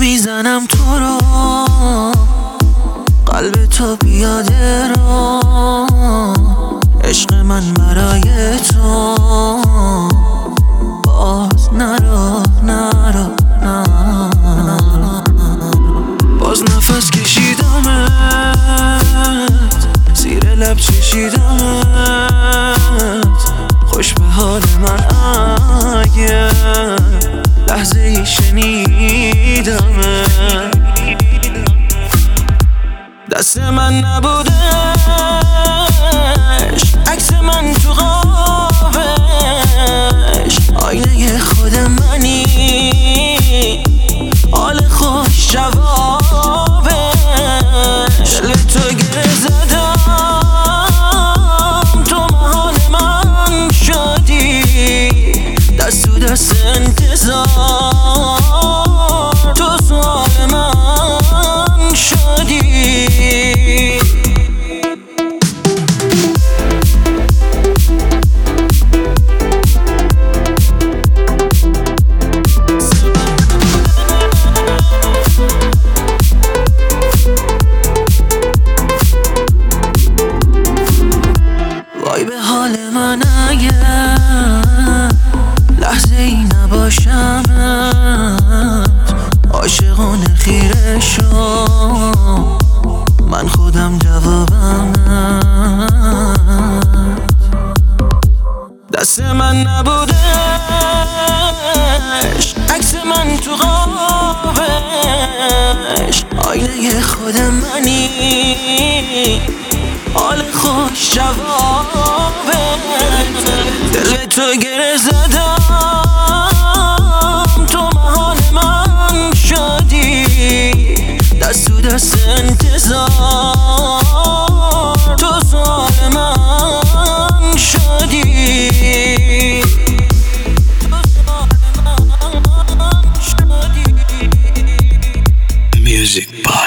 میزنم تو رو، قلب تو بیاده رو، عشق من برای تو. باز نرو نرو نرو، باز نفس کشیدمت، زیر لب چشیدمت، خوش به حال من اگه لحظه ای شنیدمت. دست من نبودش، عکس من تو خوابش، آینه خود منی، حال خوش جوابش. دل تو گره زدم، تو محال من شدی، دست تو دست انتظار، تو سوال من شدی. وای به حال من اگه لحظه ای نباشمت، عاشقانه خیره شو، من خودم جوابمت. دست من نبودش، عکس من تو خوابش، آینه خود منی، حال خوش جوابه. دل تو گره زدم، تو محال من شدی، دست تو دست انتظار، تو سوال من شدی. Music by